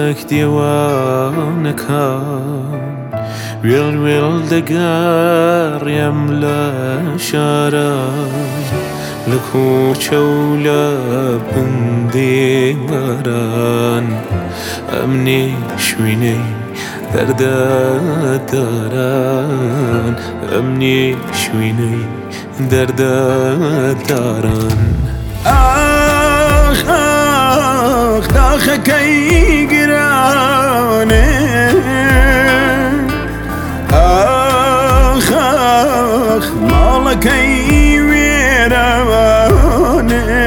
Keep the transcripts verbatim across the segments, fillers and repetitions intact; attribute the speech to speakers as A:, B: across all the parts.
A: وەک دیوانەکان وێڵ وێڵ دەگەڕێم لە شارە لە کوچە و لە بندێواران ئەمنێ شوێنەی دەردەداران ئەمنێ شوێنەی دەردەداران
B: ئاخ ئاخ داخەکەی گرانێ ئاخ ئاخ ماڵەکەی وێرانێ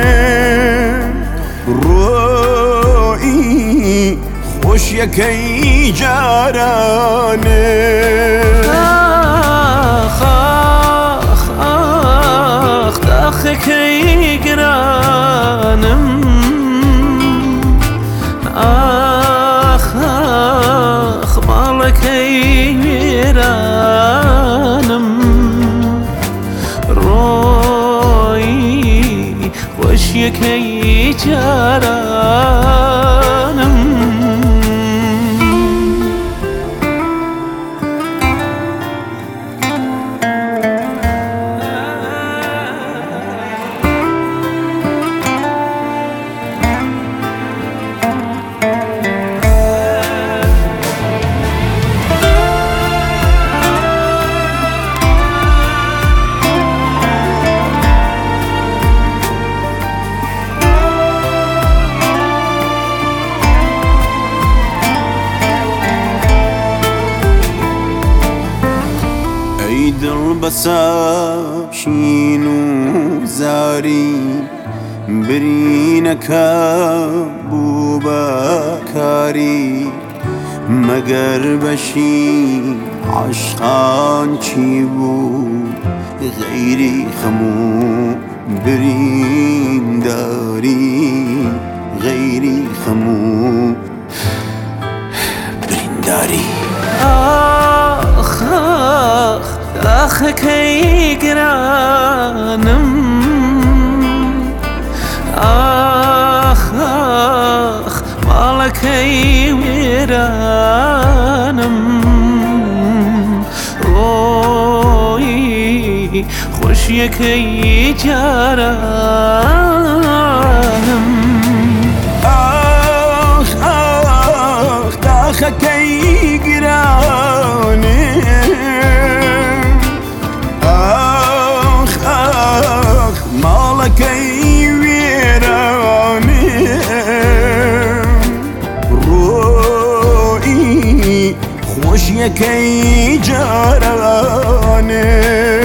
B: ڕۆئی خۆشیەکەی جارانێ
A: ئاخ ئاخ ئاخ داخەکەی گرانم ئاخ ئاخ ماڵەکەی وێرانم ڕۆی خۆشیەکەی جارانم
B: دڵ بەسە شین و زاری برینەکە بوو بە کاری مەگەر بەشی عاشقان چی بوو غەیری خەم و برینداری غەیری خەم و برینداری
A: ئاخ ئاخ داخەکەی گرانم ئاخ ئاخ ماڵەکەی وێرانم ڕۆی خۆشیەکەی جارانم
B: ئاخ ئاخ داخەکەی گرانێ ماڵەکەی وێرانێ ڕۆئی خۆشیەکەی جارانێ